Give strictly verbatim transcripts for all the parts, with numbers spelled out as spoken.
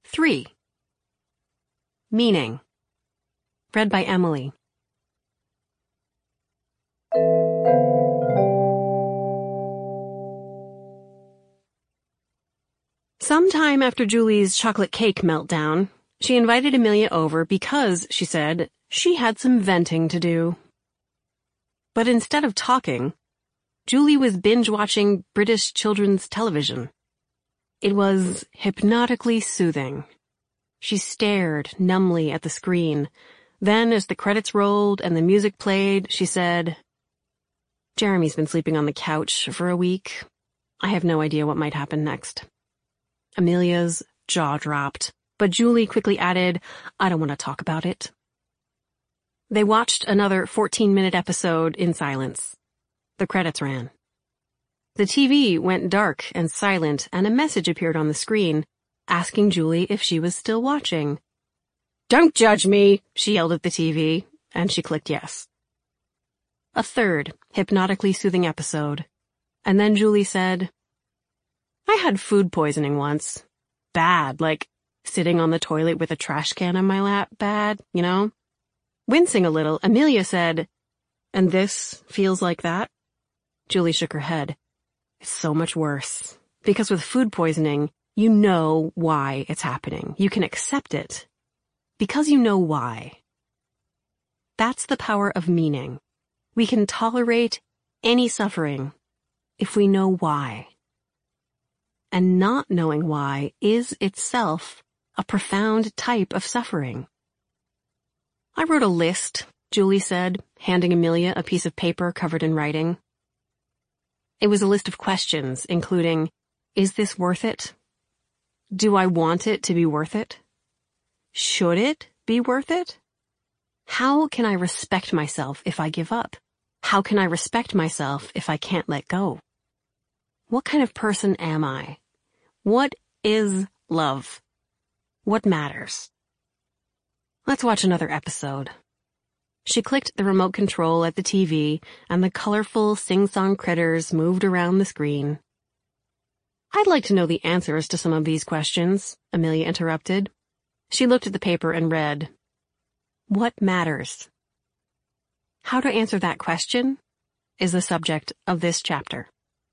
Three. Meaning. Read by Emily. Sometime after Julie's chocolate cake meltdown, she invited Amelia over because, she said, she had some venting to do. But instead of talking, Julie was binge-watching British children's television. It was hypnotically soothing. She stared numbly at the screen. Then, as the credits rolled and the music played, she said, "Jeremy's been sleeping on the couch for a week. I have no idea what might happen next." Amelia's jaw dropped, but Julie quickly added, "I don't want to talk about it." They watched another fourteen-minute episode in silence. The credits ran. The T V went dark and silent, and a message appeared on the screen, asking Julie if she was still watching. "Don't judge me," she yelled at the T V, and she clicked yes. A third, hypnotically soothing episode, and then Julie said, "I had food poisoning once. Bad, like sitting on the toilet with a trash can on my lap, bad, you know?" Wincing a little, Amelia said, "And this feels like that?" Julie shook her head. "It's so much worse. Because with food poisoning, you know why it's happening. You can accept it. Because you know why." That's the power of meaning. We can tolerate any suffering if we know why. And not knowing why is itself a profound type of suffering. "I wrote a list," Julie said, handing Amelia a piece of paper covered in writing. It was a list of questions, including, is this worth it? Do I want it to be worth it? Should it be worth it? How can I respect myself if I give up? How can I respect myself if I can't let go? What kind of person am I? What is love? What matters? Let's watch another episode. She clicked the remote control at the T V, and the colorful sing-song critters moved around the screen. "I'd like to know the answers to some of these questions," Amelia interrupted. She looked at the paper and read, "What matters?" How to answer that question is the subject of this chapter.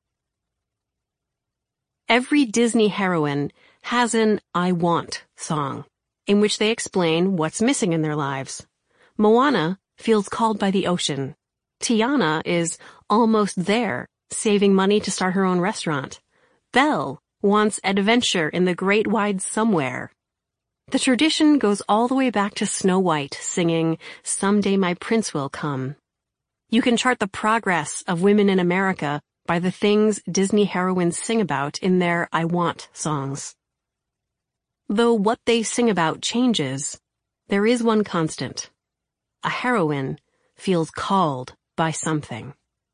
Every Disney heroine has an I Want song, in which they explain what's missing in their lives. Moana feels called by the ocean. Tiana is almost there, saving money to start her own restaurant. Belle wants adventure in the great wide somewhere. The tradition goes all the way back to Snow White singing, "Someday my prince will come." You can chart the progress of women in America by the things Disney heroines sing about in their I Want songs. Though what they sing about changes, there is one constant. A heroine feels called by something.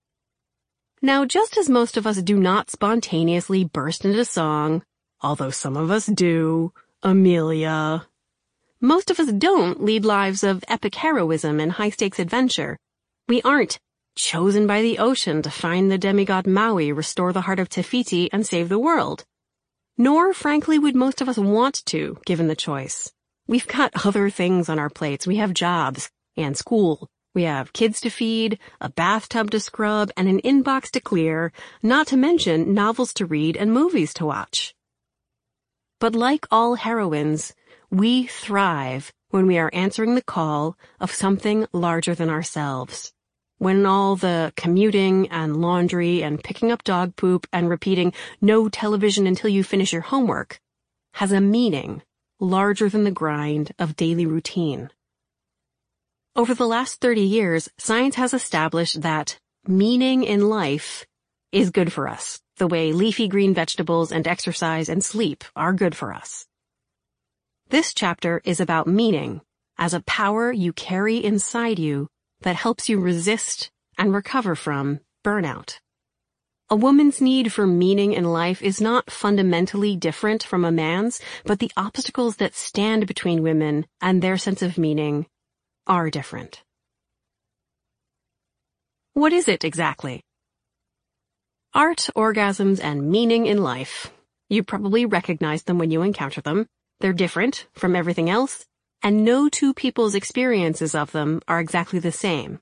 Now, just as most of us do not spontaneously burst into song, although some of us do, Amelia, most of us don't lead lives of epic heroism and high-stakes adventure. We aren't chosen by the ocean to find the demigod Maui, restore the heart of Te Fiti, and save the world. Nor, frankly, would most of us want to, given the choice. We've got other things on our plates. We have jobs and school. We have kids to feed, a bathtub to scrub, and an inbox to clear, not to mention novels to read and movies to watch. But like all heroines, we thrive when we are answering the call of something larger than ourselves. When all the commuting and laundry and picking up dog poop and repeating no television until you finish your homework has a meaning larger than the grind of daily routine. Over the last thirty years, science has established that meaning in life is good for us, the way leafy green vegetables and exercise and sleep are good for us. This chapter is about meaning as a power you carry inside you that helps you resist and recover from burnout. A woman's need for meaning in life is not fundamentally different from a man's, but the obstacles that stand between women and their sense of meaning are different. What is it exactly? Art, orgasms, and meaning in life. You probably recognize them when you encounter them. They're different from everything else, and no two people's experiences of them are exactly the same.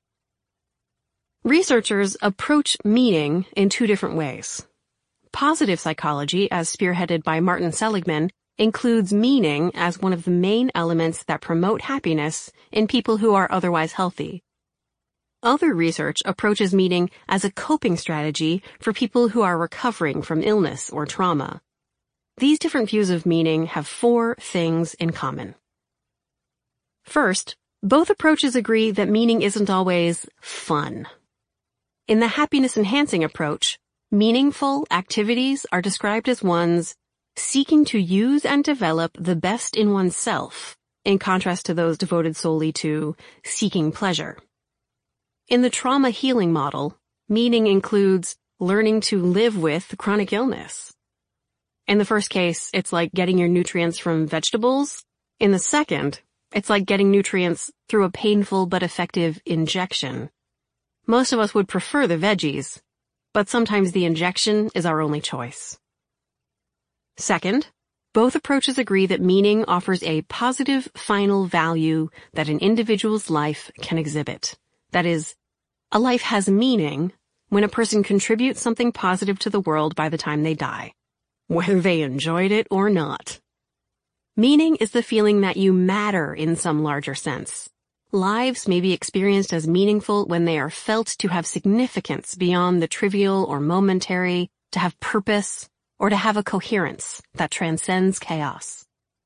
Researchers approach meaning in two different ways. Positive psychology, as spearheaded by Martin Seligman, includes meaning as one of the main elements that promote happiness in people who are otherwise healthy. Other research approaches meaning as a coping strategy for people who are recovering from illness or trauma. These different views of meaning have four things in common. First, both approaches agree that meaning isn't always fun. In the happiness-enhancing approach, meaningful activities are described as ones seeking to use and develop the best in oneself, in contrast to those devoted solely to seeking pleasure. In the trauma healing model, meaning includes learning to live with chronic illness. In the first case, it's like getting your nutrients from vegetables. In the second, it's like getting nutrients through a painful but effective injection. Most of us would prefer the veggies, but sometimes the injection is our only choice. Second, both approaches agree that meaning offers a positive final value that an individual's life can exhibit. That is, a life has meaning when a person contributes something positive to the world by the time they die, whether they enjoyed it or not. Meaning is the feeling that you matter in some larger sense. Lives may be experienced as meaningful when they are felt to have significance beyond the trivial or momentary, to have purpose, or to have a coherence that transcends chaos.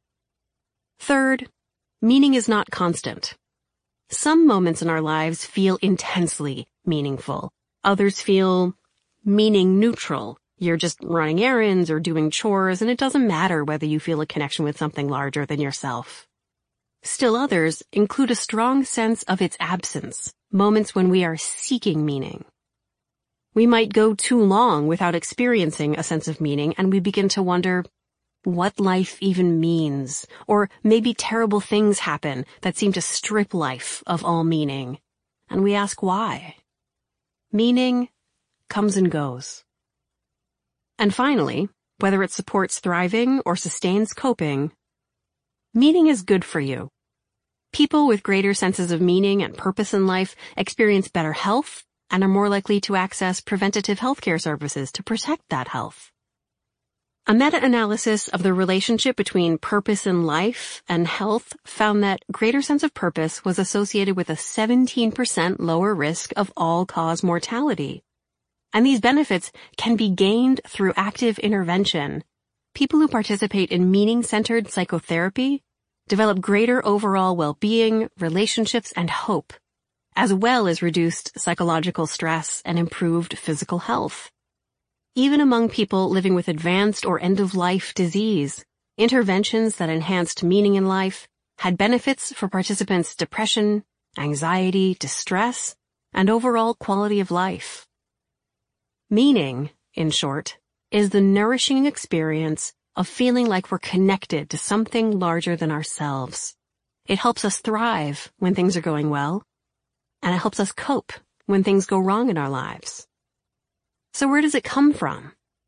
Third, meaning is not constant. Some moments in our lives feel intensely meaningful. Others feel meaning neutral. You're just running errands or doing chores, and it doesn't matter whether you feel a connection with something larger than yourself. Still others include a strong sense of its absence, moments when we are seeking meaning. We might go too long without experiencing a sense of meaning, and we begin to wonder what life even means, or maybe terrible things happen that seem to strip life of all meaning, and we ask why. Meaning comes and goes. And finally, whether it supports thriving or sustains coping, meaning is good for you. People with greater senses of meaning and purpose in life experience better health and are more likely to access preventative healthcare services to protect that health. A meta-analysis of the relationship between purpose in life and health found that greater sense of purpose was associated with a seventeen percent lower risk of all-cause mortality. And these benefits can be gained through active intervention. People who participate in meaning-centered psychotherapy develop greater overall well-being, relationships, and hope, as well as reduced psychological stress and improved physical health. Even among people living with advanced or end-of-life disease, interventions that enhanced meaning in life had benefits for participants' depression, anxiety, distress, and overall quality of life. Meaning, in short, is the nourishing experience of feeling like we're connected to something larger than ourselves. It helps us thrive when things are going well, and it helps us cope when things go wrong in our lives. So where does it come from?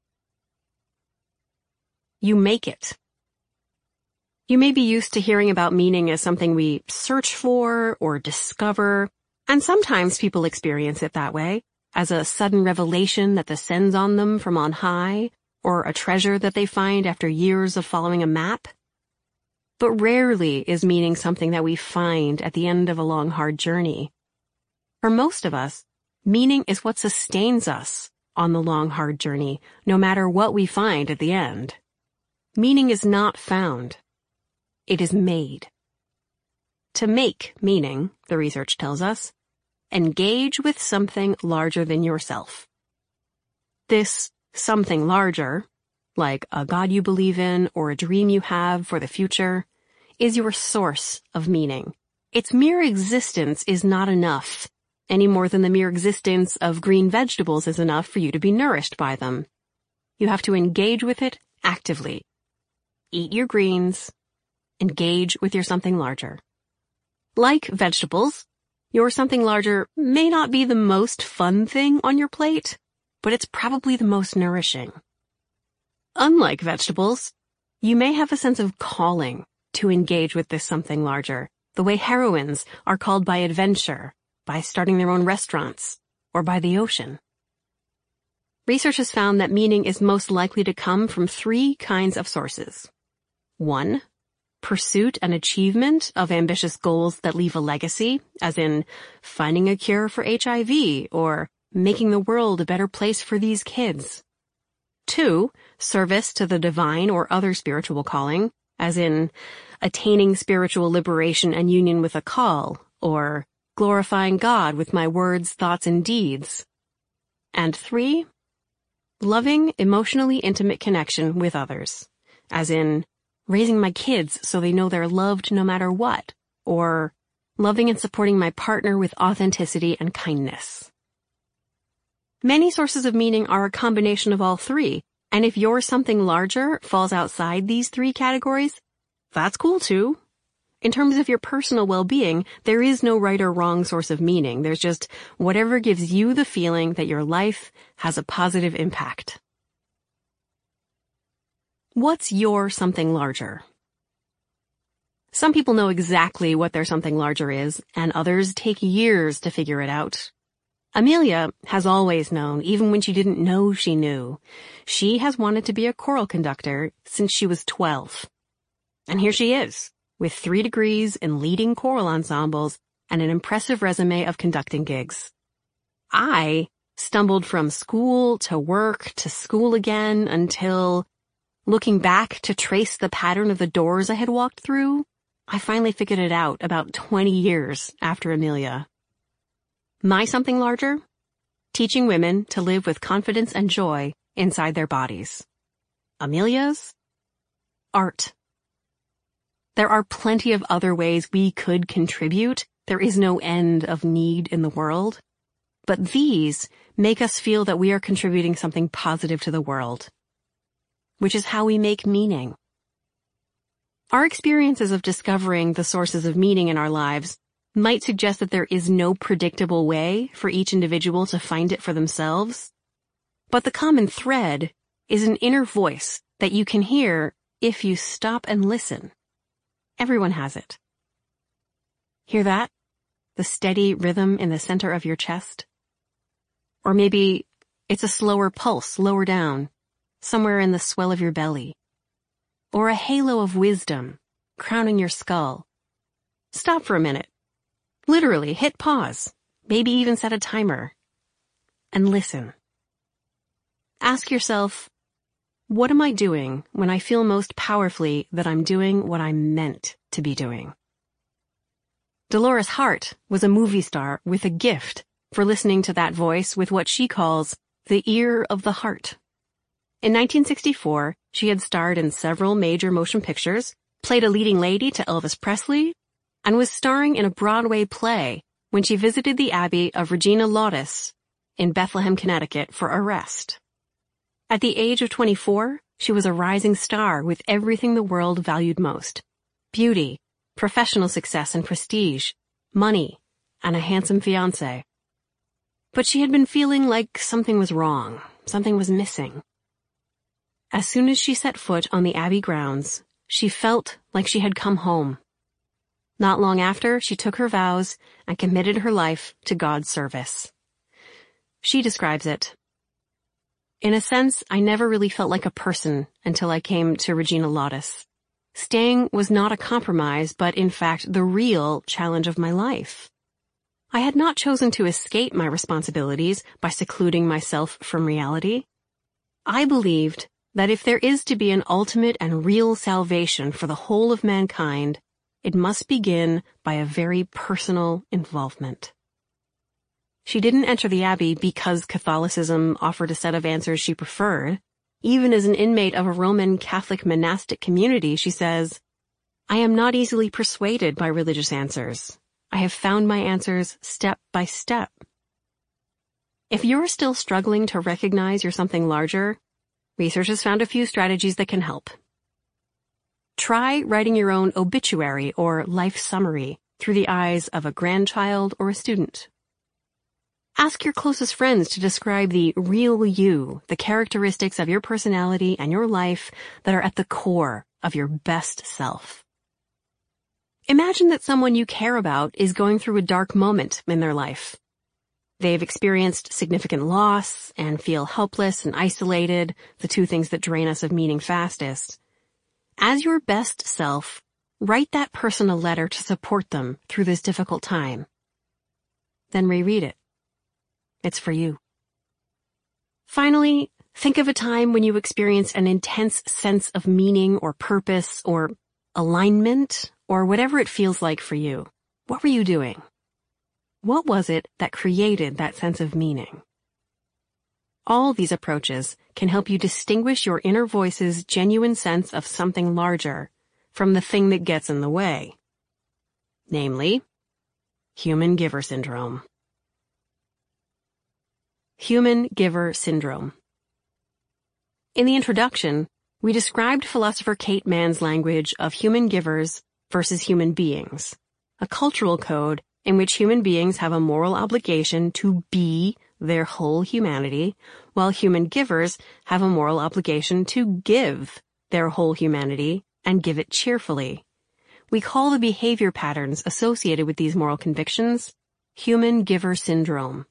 You make it. You may be used to hearing about meaning as something we search for or discover, and sometimes people experience it that way, as a sudden revelation that descends on them from on high, or a treasure that they find after years of following a map. But rarely is meaning something that we find at the end of a long, hard journey. For most of us, meaning is what sustains us on the long, hard journey, no matter what we find at the end. Meaning is not found. It is made. To make meaning, the research tells us, engage with something larger than yourself. This something larger, like a God you believe in or a dream you have for the future, is your source of meaning. Its mere existence is not enough, any more than the mere existence of green vegetables is enough for you to be nourished by them. You have to engage with it actively. Eat your greens. Engage with your something larger. Like vegetables, your something larger may not be the most fun thing on your plate, but it's probably the most nourishing. Unlike vegetables, You may have a sense of calling to engage with this something larger, the way heroines are called by adventure, by starting their own restaurants, or by the ocean. Research has found that meaning is most likely to come from three kinds of sources. One, pursuit and achievement of ambitious goals that leave a legacy, as in finding a cure for H I V or making the world a better place for these kids. Two, service to the divine or other spiritual calling, as in attaining spiritual liberation and union with a call, or glorifying God with my words, thoughts, and deeds. And three, loving, emotionally intimate connection with others, as in raising my kids so they know they're loved no matter what, or loving and supporting my partner with authenticity and kindness. Many sources of meaning are a combination of all three, and if your something larger falls outside these three categories, that's cool too. In terms of your personal well-being, there is no right or wrong source of meaning. There's just whatever gives you the feeling that your life has a positive impact. What's your something larger? Some people know exactly what their something larger is, and others take years to figure it out. Amelia has always known, even when she didn't know she knew. She has wanted to be a choral conductor since she was twelve. And here she is, with three degrees in leading choral ensembles and an impressive resume of conducting gigs. I stumbled from school to work to school again until, looking back to trace the pattern of the doors I had walked through, I finally figured it out about twenty years after Amelia. My something larger? Teaching women to live with confidence and joy inside their bodies. Amelia's? Art. There are plenty of other ways we could contribute. There is no end of need in the world. But these make us feel that we are contributing something positive to the world, which is how we make meaning. Our experiences of discovering the sources of meaning in our lives might suggest that there is no predictable way for each individual to find it for themselves. But the common thread is an inner voice that you can hear if you stop and listen. Everyone has it. Hear that? The steady rhythm in the center of your chest? Or maybe it's a slower pulse lower down, somewhere in the swell of your belly. Or a halo of wisdom crowning your skull. Stop for a minute. Literally, hit pause. Maybe even set a timer. And listen. Ask yourself, what am I doing when I feel most powerfully that I'm doing what I'm meant to be doing? Dolores Hart was a movie star with a gift for listening to that voice with what she calls the ear of the heart. In nineteen sixty-four, she had starred in several major motion pictures, played a leading lady to Elvis Presley, and was starring in a Broadway play when she visited the Abbey of Regina Lawrence in Bethlehem, Connecticut for a rest. At the age of twenty-four, she was a rising star with everything the world valued most: beauty, professional success and prestige, money, and a handsome fiancé. But she had been feeling like something was wrong, something was missing. As soon as she set foot on the Abbey grounds, she felt like she had come home. Not long after, she took her vows and committed her life to God's service. She describes it. In a sense, I never really felt like a person until I came to Regina Lawrence. Staying was not a compromise, but in fact the real challenge of my life. I had not chosen to escape my responsibilities by secluding myself from reality. I believed that if there is to be an ultimate and real salvation for the whole of mankind, it must begin by a very personal involvement. She didn't enter the Abbey because Catholicism offered a set of answers she preferred. Even as an inmate of a Roman Catholic monastic community, she says, "I am not easily persuaded by religious answers. I have found my answers step by step." If you're still struggling to recognize you're something larger, research has found a few strategies that can help. Try writing your own obituary or life summary through the eyes of a grandchild or a student. Ask your closest friends to describe the real you, the characteristics of your personality and your life that are at the core of your best self. Imagine that someone you care about is going through a dark moment in their life. They've experienced significant loss and feel helpless and isolated, the two things that drain us of meaning fastest. As your best self, write that person a letter to support them through this difficult time. Then reread it. It's for you. Finally, think of a time when you experienced an intense sense of meaning or purpose or alignment or whatever it feels like for you. What were you doing? What was it that created that sense of meaning? All these approaches can help you distinguish your inner voice's genuine sense of something larger from the thing that gets in the way. Namely, human giver syndrome. Human giver syndrome. In the introduction, we described philosopher Kate Mann's language of human givers versus human beings, a cultural code in which human beings have a moral obligation to be their whole humanity, while human givers have a moral obligation to give their whole humanity and give it cheerfully. We call the behavior patterns associated with these moral convictions human giver syndrome.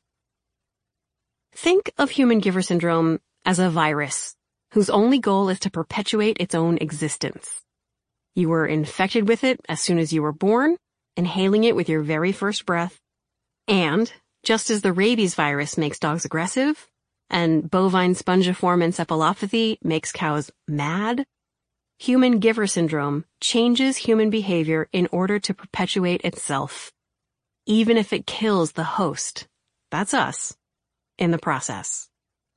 Think of human giver syndrome as a virus whose only goal is to perpetuate its own existence. You were infected with it as soon as you were born, inhaling it with your very first breath, and just as the rabies virus makes dogs aggressive, and bovine spongiform encephalopathy makes cows mad, human giver syndrome changes human behavior in order to perpetuate itself, even if it kills the host, that's us, in the process.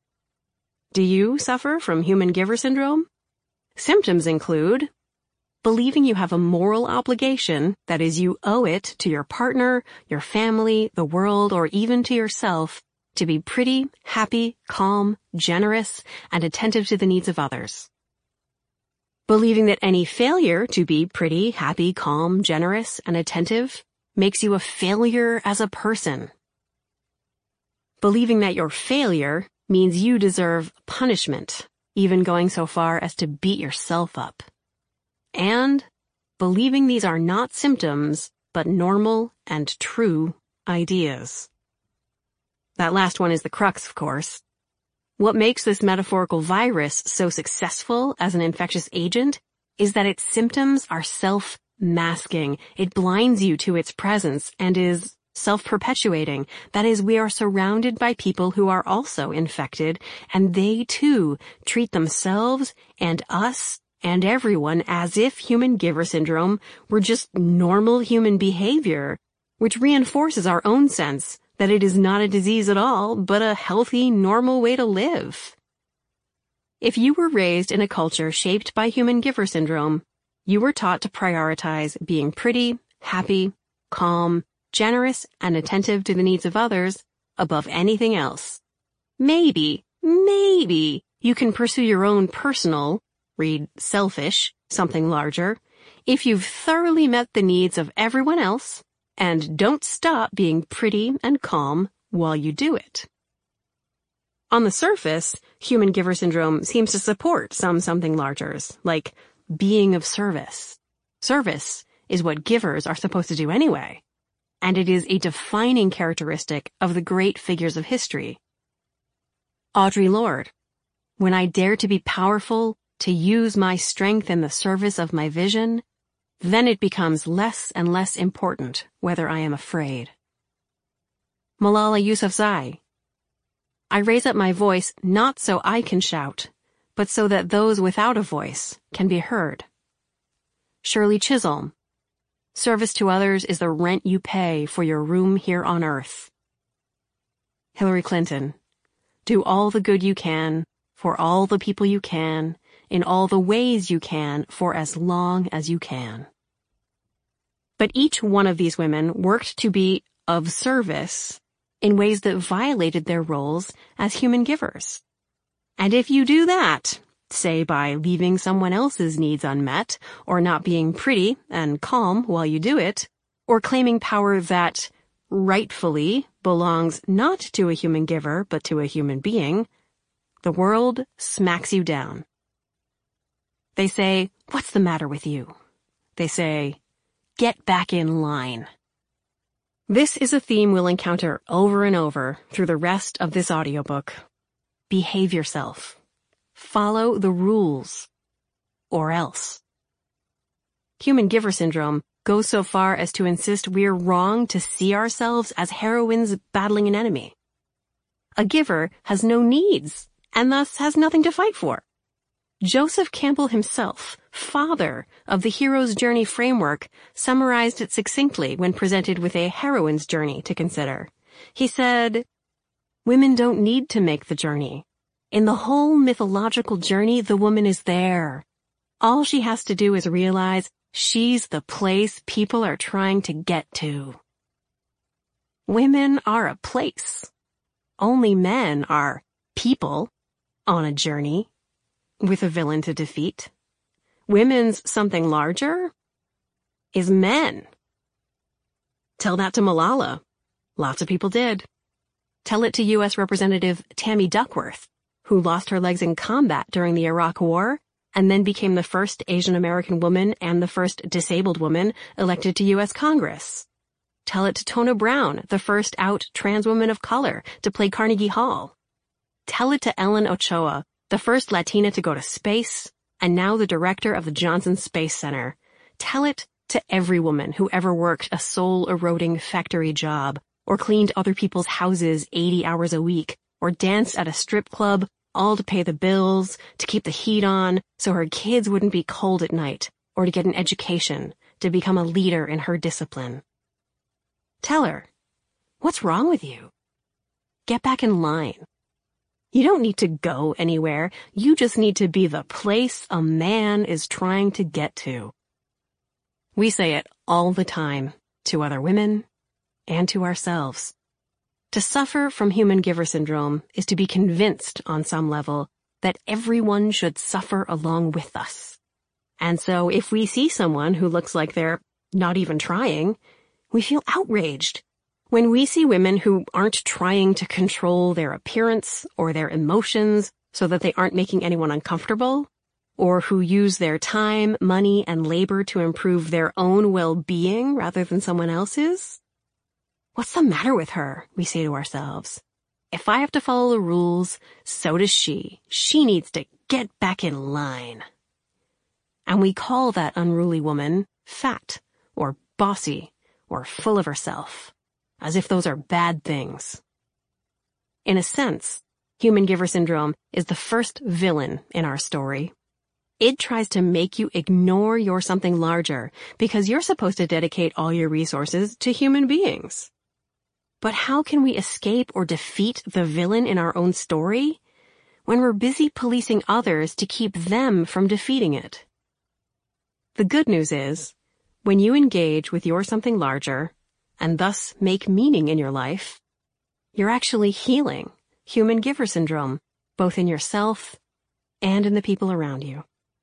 Do you suffer from human giver syndrome? Symptoms include believing you have a moral obligation, that is, you owe it to your partner, your family, the world, or even to yourself, to be pretty, happy, calm, generous, and attentive to the needs of others. Believing that any failure to be pretty, happy, calm, generous, and attentive makes you a failure as a person. Believing that your failure means you deserve punishment, even going so far as to beat yourself up. And believing these are not symptoms, but normal and true ideas. That last one is the crux, of course. What makes this metaphorical virus so successful as an infectious agent is that its symptoms are self-masking. It blinds you to its presence and is self-perpetuating. That is, we are surrounded by people who are also infected, and they too treat themselves and us and everyone as if human giver syndrome were just normal human behavior, which reinforces our own sense that it is not a disease at all, but a healthy, normal way to live. If you were raised in a culture shaped by human giver syndrome, you were taught to prioritize being pretty, happy, calm, generous, and attentive to the needs of others above anything else. Maybe, maybe you can pursue your own personal, read selfish, something larger, if you've thoroughly met the needs of everyone else and don't stop being pretty and calm while you do it. On the surface, human giver syndrome seems to support some something largers, like being of service. Service is what givers are supposed to do anyway, and it is a defining characteristic of the great figures of history. Audre Lorde, when I dare to be powerful, to use my strength in the service of my vision, then it becomes less and less important whether I am afraid. Malala Yousafzai, I raise up my voice not so I can shout, but so that those without a voice can be heard. Shirley Chisholm, service to others is the rent you pay for your room here on earth. Hillary Clinton, do all the good you can, for all the people you can, in all the ways you can, for as long as you can. But each one of these women worked to be of service in ways that violated their roles as human givers. And if you do that, say by leaving someone else's needs unmet, or not being pretty and calm while you do it, or claiming power that rightfully belongs not to a human giver but to a human being, the world smacks you down. They say, "What's the matter with you?" They say, "Get back in line." This is a theme we'll encounter over and over through the rest of this audiobook. Behave yourself. Follow the rules. Or else. Human giver syndrome goes so far as to insist we're wrong to see ourselves as heroines battling an enemy. A giver has no needs, and thus has nothing to fight for. Joseph Campbell himself, father of the hero's journey framework, summarized it succinctly when presented with a heroine's journey to consider. He said, "Women don't need to make the journey. In the whole mythological journey, the woman is there. All she has to do is realize she's the place people are trying to get to." Women are a place. Only men are people on a journey with a villain to defeat. Women's something larger is men. Tell that to Malala. Lots of people did. Tell it to U S Representative Tammy Duckworth, who lost her legs in combat during the Iraq War and then became the first Asian American woman and the first disabled woman elected to U S Congress. Tell it to Tona Brown, the first out trans woman of color to play Carnegie Hall. Tell it to Ellen Ochoa, the first Latina to go to space, and now the director of the Johnson Space Center. Tell it to every woman who ever worked a soul-eroding factory job, or cleaned other people's houses eighty hours a week, or danced at a strip club, all to pay the bills, to keep the heat on, so her kids wouldn't be cold at night, or to get an education, to become a leader in her discipline. Tell her, what's wrong with you? Get back in line. You don't need to go anywhere. You just need to be the place a man is trying to get to. We say it all the time to other women and to ourselves. To suffer from human giver syndrome is to be convinced on some level that everyone should suffer along with us. And so if we see someone who looks like they're not even trying, we feel outraged. When we see women who aren't trying to control their appearance or their emotions so that they aren't making anyone uncomfortable, or who use their time, money, and labor to improve their own well-being rather than someone else's, what's the matter with her, we say to ourselves. If I have to follow the rules, so does she. She needs to get back in line. And we call that unruly woman fat, or bossy, or full of herself, as if those are bad things. In a sense, human giver syndrome is the first villain in our story. It tries to make you ignore your something larger because you're supposed to dedicate all your resources to human beings. But how can we escape or defeat the villain in our own story when we're busy policing others to keep them from defeating it? The good news is, when you engage with your something larger, and thus make meaning in your life, you're actually healing human giver syndrome, both in yourself and in the people around you.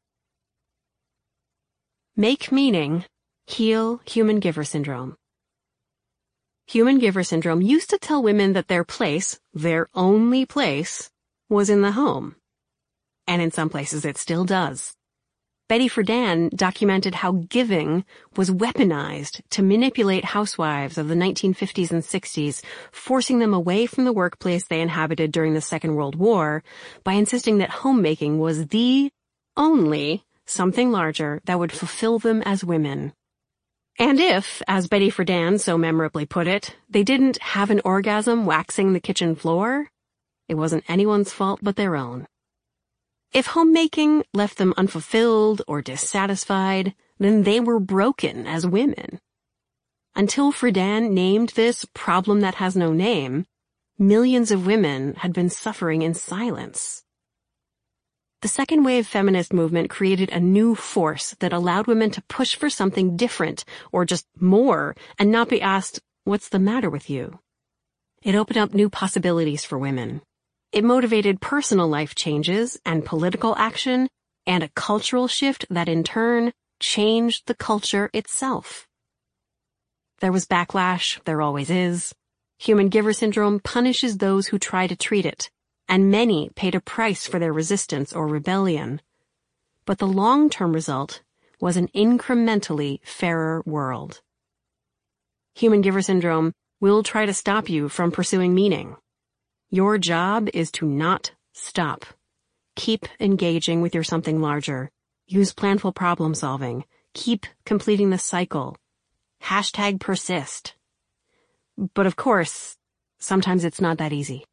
Make meaning, heal human giver syndrome. Human giver syndrome used to tell women that their place, their only place, was in the home. And in some places it still does. Betty Friedan documented how giving was weaponized to manipulate housewives of the nineteen fifties and sixties, forcing them away from the workplace they inhabited during the Second World War by insisting that homemaking was the only something larger that would fulfill them as women. And if, as Betty Friedan so memorably put it, they didn't have an orgasm waxing the kitchen floor, it wasn't anyone's fault but their own. If homemaking left them unfulfilled or dissatisfied, then they were broken as women. Until Friedan named this problem that has no name, millions of women had been suffering in silence. The second wave feminist movement created a new force that allowed women to push for something different or just more and not be asked, "What's the matter with you?" It opened up new possibilities for women. It motivated personal life changes and political action and a cultural shift that in turn changed the culture itself. There was backlash, there always is. Human giver syndrome punishes those who try to treat it, and many paid a price for their resistance or rebellion. but the long-term result was an incrementally fairer world. Human giver syndrome will try to stop you from pursuing meaning. Your job is to not stop. Keep engaging with your something larger. Use planful problem solving. Keep completing the cycle. Hashtag persist. But of course, sometimes it's not that easy.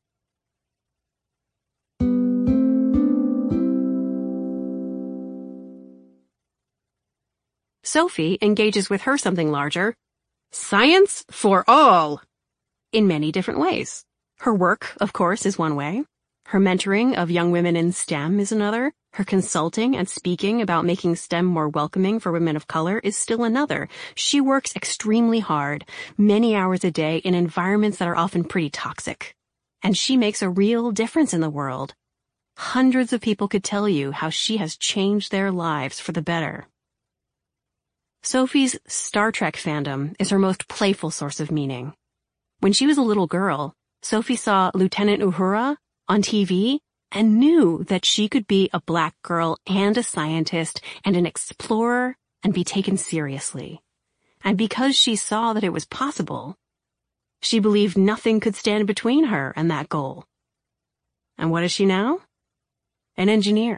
Sophie engages with her something larger, science for all, in many different ways. Her work, of course, is one way. Her mentoring of young women in STEM is another. Her consulting and speaking about making STEM more welcoming for women of color is still another. She works extremely hard, many hours a day in environments that are often pretty toxic. And she makes a real difference in the world. Hundreds of people could tell you how she has changed their lives for the better. Sophie's Star Trek fandom is her most playful source of meaning. When she was a little girl, Sophie saw Lieutenant Uhura on T V and knew that she could be a black girl and a scientist and an explorer and be taken seriously. And because she saw that it was possible, she believed nothing could stand between her and that goal. And what is she now? An engineer.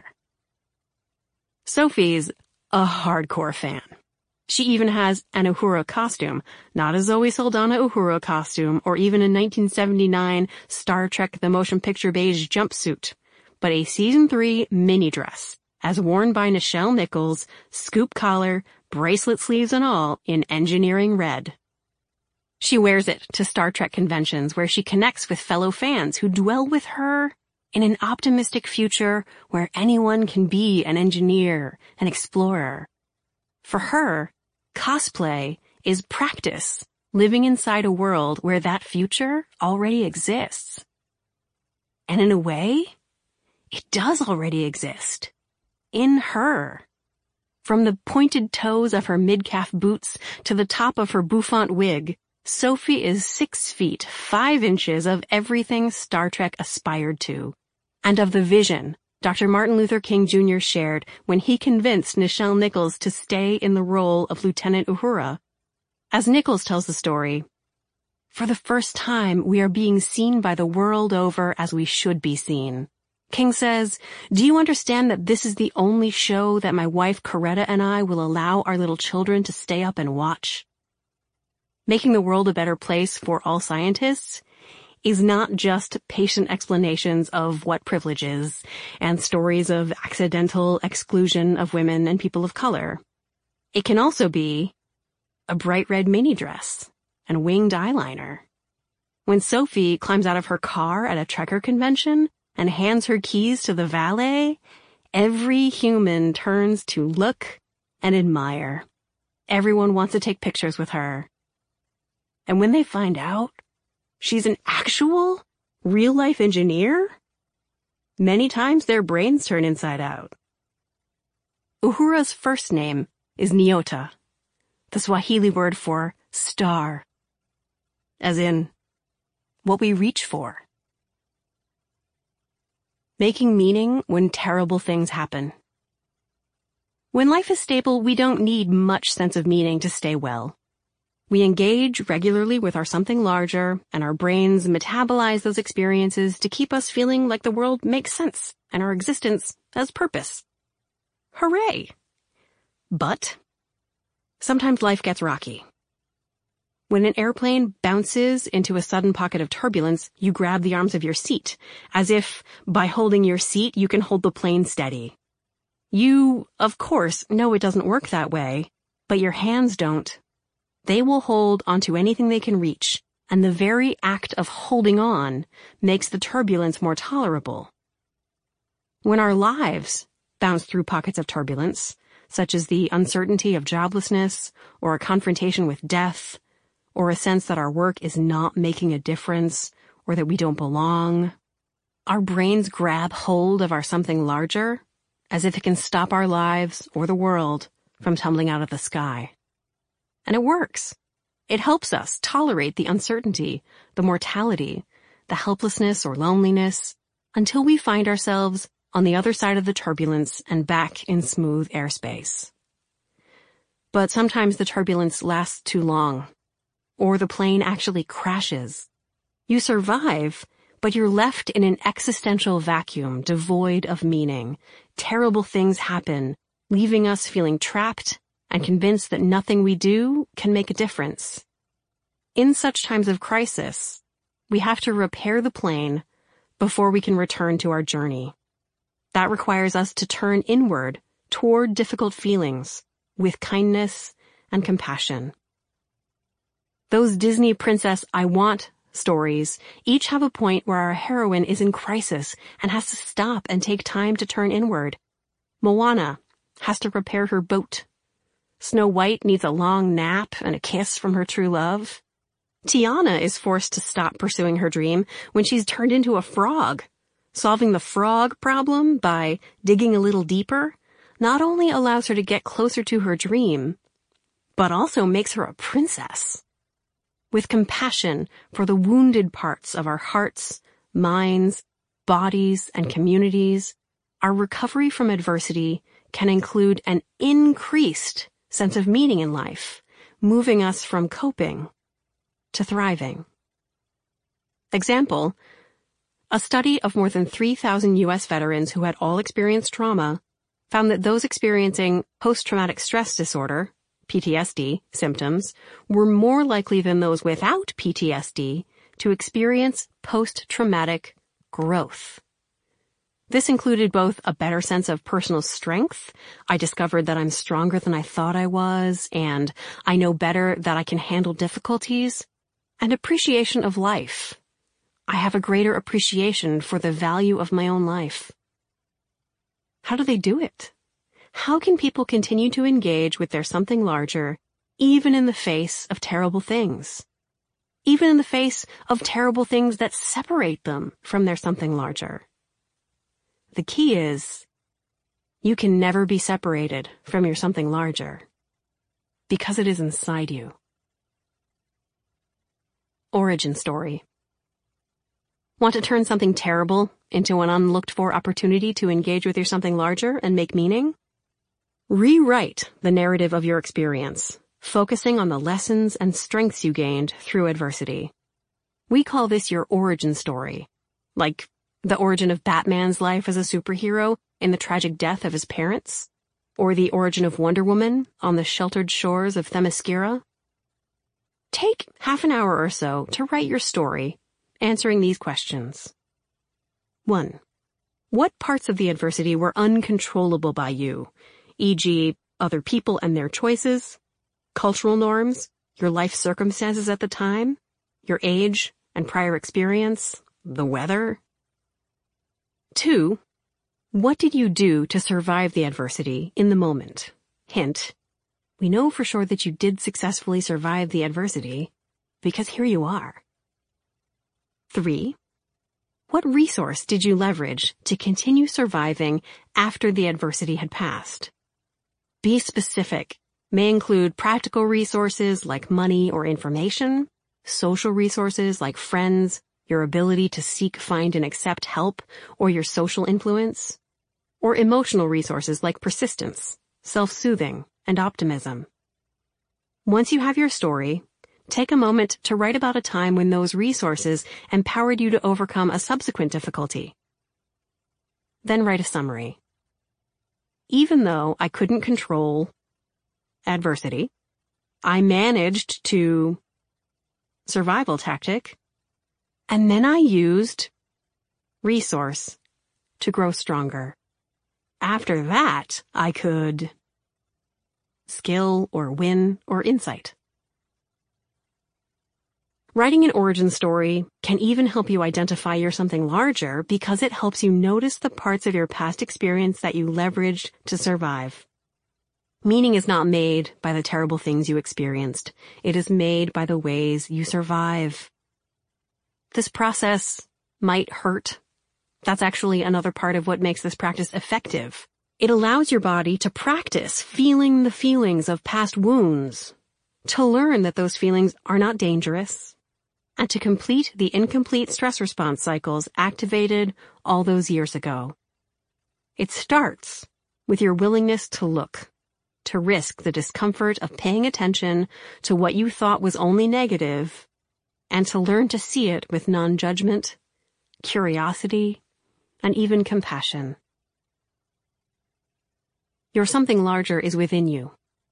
Sophie's a hardcore fan. She even has an Uhura costume, not a Zoe Saldana Uhura costume or even a nineteen seventy-nine Star Trek The Motion Picture beige jumpsuit, but a season three mini dress, as worn by Nichelle Nichols, scoop collar, bracelet sleeves and all, in engineering red. She wears it to Star Trek conventions where she connects with fellow fans who dwell with her in an optimistic future where anyone can be an engineer, an explorer. For her, cosplay is practice, living inside a world where that future already exists. And in a way, it does already exist. In her. From the pointed toes of her mid-calf boots to the top of her bouffant wig, Sophie is six feet, five inches of everything Star Trek aspired to, and of the vision Doctor Martin Luther King Junior shared when he convinced Nichelle Nichols to stay in the role of Lieutenant Uhura. As Nichols tells the story, "For the first time, we are being seen by the world over as we should be seen." King says, "Do you understand that this is the only show that my wife Coretta and I will allow our little children to stay up and watch?" Making the world a better place for all scientists is not just patient explanations of what privilege is and stories of accidental exclusion of women and people of color. It can also be a bright red mini dress and winged eyeliner. When Sophie climbs out of her car at a Trekker convention and hands her keys to the valet, every human turns to look and admire. Everyone wants to take pictures with her. And when they find out she's an actual, real-life engineer, many times their brains turn inside out. Uhura's first name is Nyota, the Swahili word for star, as in what we reach for. Making meaning when terrible things happen. When life is stable, we don't need much sense of meaning to stay well. We engage regularly with our something larger, and our brains metabolize those experiences to keep us feeling like the world makes sense and our existence has purpose. Hooray! But sometimes life gets rocky. When an airplane bounces into a sudden pocket of turbulence, you grab the arms of your seat, as if, by holding your seat, you can hold the plane steady. You, of course, know it doesn't work that way, but your hands don't. They will hold onto anything they can reach, and the very act of holding on makes the turbulence more tolerable. When our lives bounce through pockets of turbulence, such as the uncertainty of joblessness, or a confrontation with death, or a sense that our work is not making a difference, or that we don't belong, our brains grab hold of our something larger, as if it can stop our lives or the world from tumbling out of the sky. And it works. It helps us tolerate the uncertainty, the mortality, the helplessness or loneliness, until we find ourselves on the other side of the turbulence and back in smooth airspace. But sometimes the turbulence lasts too long, or the plane actually crashes. You survive, but you're left in an existential vacuum devoid of meaning. Terrible things happen, leaving us feeling trapped and convinced that nothing we do can make a difference. In such times of crisis, we have to repair the plane before we can return to our journey. That requires us to turn inward toward difficult feelings with kindness and compassion. Those Disney Princess I Want stories each have a point where our heroine is in crisis and has to stop and take time to turn inward. Moana has to repair her boat. Snow White needs a long nap and a kiss from her true love. Tiana is forced to stop pursuing her dream when she's turned into a frog. Solving the frog problem by digging a little deeper not only allows her to get closer to her dream, but also makes her a princess. With compassion for the wounded parts of our hearts, minds, bodies, and communities, our recovery from adversity can include an increased sense of meaning in life, moving us from coping to thriving. Example, a study of more than three thousand U S veterans who had all experienced trauma found that those experiencing post-traumatic stress disorder, P T S D, symptoms were more likely than those without P T S D to experience post-traumatic growth. This included both a better sense of personal strength. I discovered that I'm stronger than I thought I was, and I know better that I can handle difficulties, and appreciation of life. I have a greater appreciation for the value of my own life. How do they do it? How can people continue to engage with their something larger, even in the face of terrible things? Even in the face of terrible things that separate them from their something larger? The key is, you can never be separated from your something larger, because it is inside you. Origin story. Want to turn something terrible into an unlooked-for opportunity to engage with your something larger and make meaning? Rewrite the narrative of your experience, focusing on the lessons and strengths you gained through adversity. We call this your origin story, like the origin of Batman's life as a superhero in the tragic death of his parents, or the origin of Wonder Woman on the sheltered shores of Themyscira. Take half an hour or so to write your story, answering these questions. One. What parts of the adversity were uncontrollable by you, for example, other people and their choices, cultural norms, your life circumstances at the time, your age and prior experience, the weather? Two. What did you do to survive the adversity in the moment? Hint, we know for sure that you did successfully survive the adversity because here you are. Three. What resource did you leverage to continue surviving after the adversity had passed? Be specific. May include practical resources like money or information, social resources like friends, your ability to seek, find, and accept help, or your social influence, or emotional resources like persistence, self-soothing, and optimism. Once you have your story, take a moment to write about a time when those resources empowered you to overcome a subsequent difficulty. Then write a summary. Even though I couldn't control adversity, I managed to survival tactic, and then I used resource to grow stronger. After that, I could skill or win or insight. Writing an origin story can even help you identify your something larger because it helps you notice the parts of your past experience that you leveraged to survive. Meaning is not made by the terrible things you experienced. It is made by the ways you survive. This process might hurt. That's actually another part of what makes this practice effective. It allows your body to practice feeling the feelings of past wounds, to learn that those feelings are not dangerous, and to complete the incomplete stress response cycles activated all those years ago. It starts with your willingness to look, to risk the discomfort of paying attention to what you thought was only negative, and to learn to see it with non-judgment, curiosity, and even compassion. Your something larger is within you.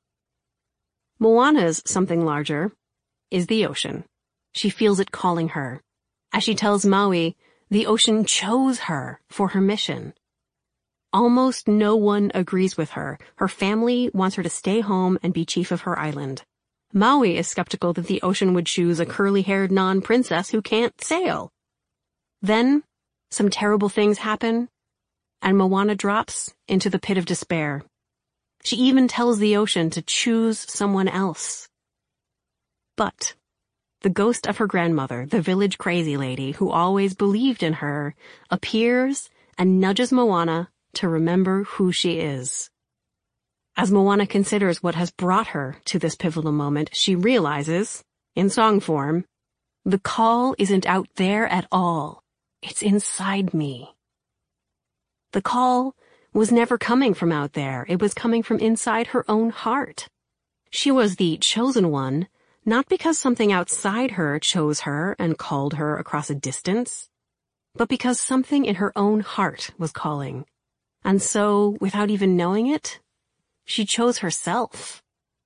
Moana's something larger is the ocean. She feels it calling her. As she tells Maui, the ocean chose her for her mission. Almost no one agrees with her. Her family wants her to stay home and be chief of her island. Maui is skeptical that the ocean would choose a curly-haired non-princess who can't sail. Then, some terrible things happen, and Moana drops into the pit of despair. She even tells the ocean to choose someone else. But the ghost of her grandmother, the village crazy lady who always believed in her, appears and nudges Moana to remember who she is. As Moana considers what has brought her to this pivotal moment, she realizes, in song form, the call isn't out there at all. It's inside me. The call was never coming from out there. It was coming from inside her own heart. She was the chosen one, not because something outside her chose her and called her across a distance, but because something in her own heart was calling. And so, without even knowing it, she chose herself.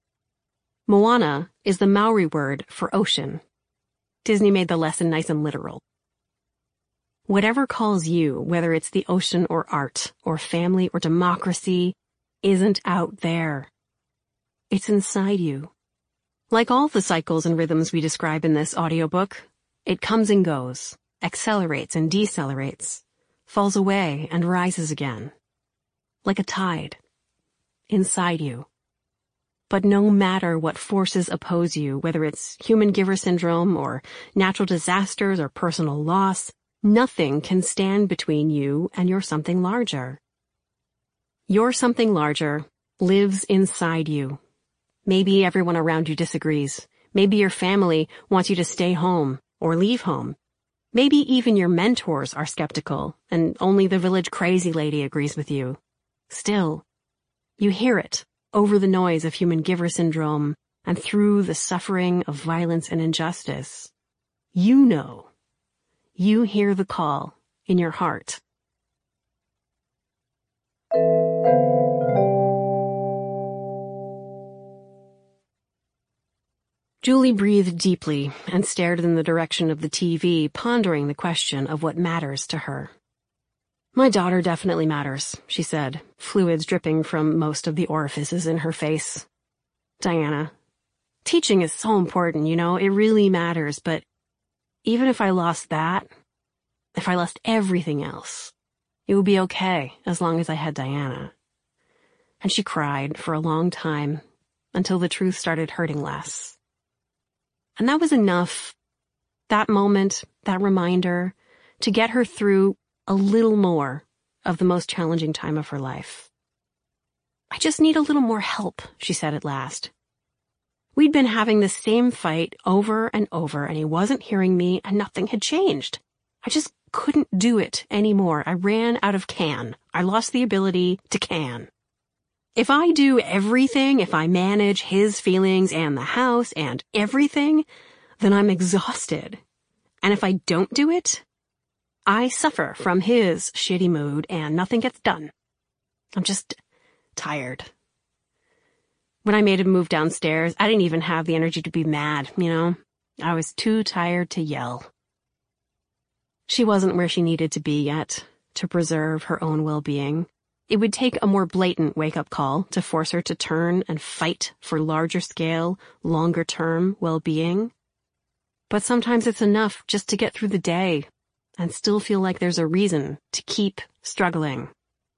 Moana is the Maori word for ocean. Disney made the lesson nice and literal. Whatever calls you, whether it's the ocean or art, or family or democracy, isn't out there. It's inside you. Like all the cycles and rhythms we describe in this audiobook, it comes and goes, accelerates and decelerates, falls away and rises again. Like a tide. Inside you. But no matter what forces oppose you, whether it's human giver syndrome or natural disasters or personal loss, nothing can stand between you and your something larger. Your something larger lives inside you. Maybe everyone around you disagrees. Maybe your family wants you to stay home or leave home. Maybe even your mentors are skeptical and only the village crazy lady agrees with you. Still, you hear it over the noise of human giver syndrome and through the suffering of violence and injustice. You know. You hear the call in your heart. Julie breathed deeply and stared in the direction of the T V, pondering the question of what matters to her. My daughter definitely matters, she said, fluids dripping from most of the orifices in her face. Diana, teaching is so important, you know, it really matters, but even if I lost that, if I lost everything else, it would be okay as long as I had Diana. And she cried for a long time until the truth started hurting less. And that was enough, that moment, that reminder, to get her through a little more of the most challenging time of her life. I just need a little more help, she said at last. We'd been having the same fight over and over, and he wasn't hearing me, and nothing had changed. I just couldn't do it anymore. I ran out of can. I lost the ability to can. If I do everything, if I manage his feelings and the house and everything, then I'm exhausted. And if I don't do it, I suffer from his shitty mood and nothing gets done. I'm just tired. When I made him move downstairs, I didn't even have the energy to be mad, you know? I was too tired to yell. She wasn't where she needed to be yet, to preserve her own well-being. It would take a more blatant wake-up call to force her to turn and fight for larger-scale, longer-term well-being. But sometimes it's enough just to get through the day and still feel like there's a reason to keep struggling.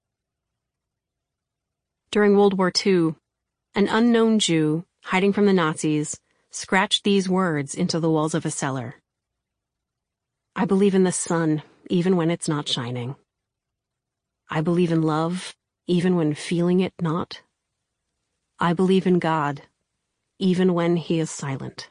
During World War Two, an unknown Jew, hiding from the Nazis, scratched these words into the walls of a cellar. I believe in the sun, even when it's not shining. I believe in love, even when feeling it not. I believe in God, even when he is silent.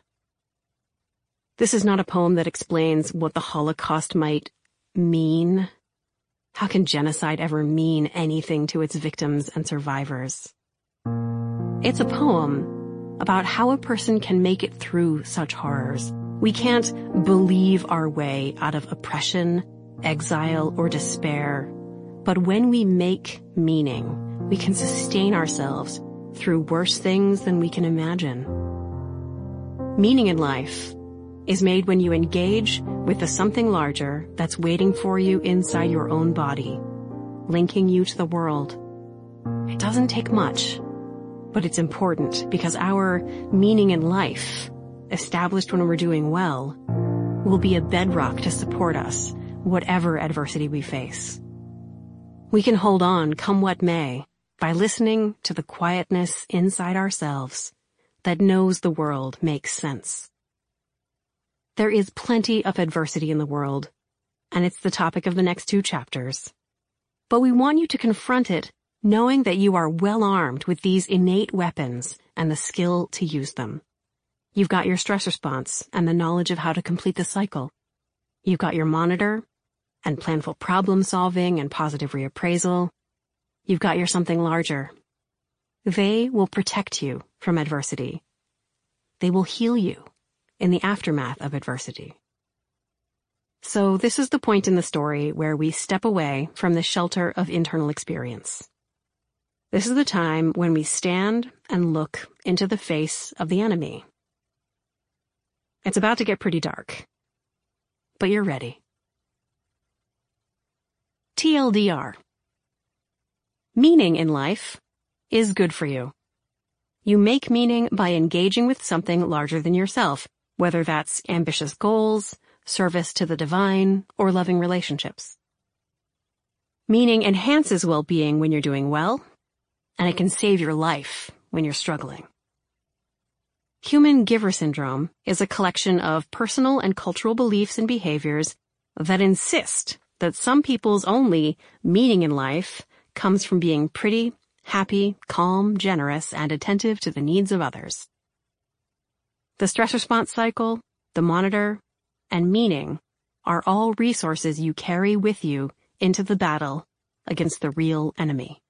This is not a poem that explains what the Holocaust might mean. How can genocide ever mean anything to its victims and survivors? It's a poem about how a person can make it through such horrors. We can't believe our way out of oppression, exile, or despair. But when we make meaning, we can sustain ourselves through worse things than we can imagine. Meaning in life is made when you engage with the something larger that's waiting for you inside your own body, linking you to the world. It doesn't take much, but it's important because our meaning in life, established when we're doing well, will be a bedrock to support us, whatever adversity we face. We can hold on, come what may, by listening to the quietness inside ourselves that knows the world makes sense. There is plenty of adversity in the world, and it's the topic of the next two chapters. But we want you to confront it knowing that you are well armed with these innate weapons and the skill to use them. You've got your stress response and the knowledge of how to complete the cycle. You've got your monitor and planful problem solving and positive reappraisal. You've got your something larger. They will protect you from adversity. They will heal you in the aftermath of adversity. So this is the point in the story where we step away from the shelter of internal experience. This is the time when we stand and look into the face of the enemy. It's about to get pretty dark, but you're ready. T L D R. Meaning in life is good for you. You make meaning by engaging with something larger than yourself, whether that's ambitious goals, service to the divine, or loving relationships. Meaning enhances well-being when you're doing well, and it can save your life when you're struggling. Human giver syndrome is a collection of personal and cultural beliefs and behaviors that insist that some people's only meaning in life comes from being pretty, happy, calm, generous, and attentive to the needs of others. The stress response cycle, the monitor, and meaning are all resources you carry with you into the battle against the real enemy.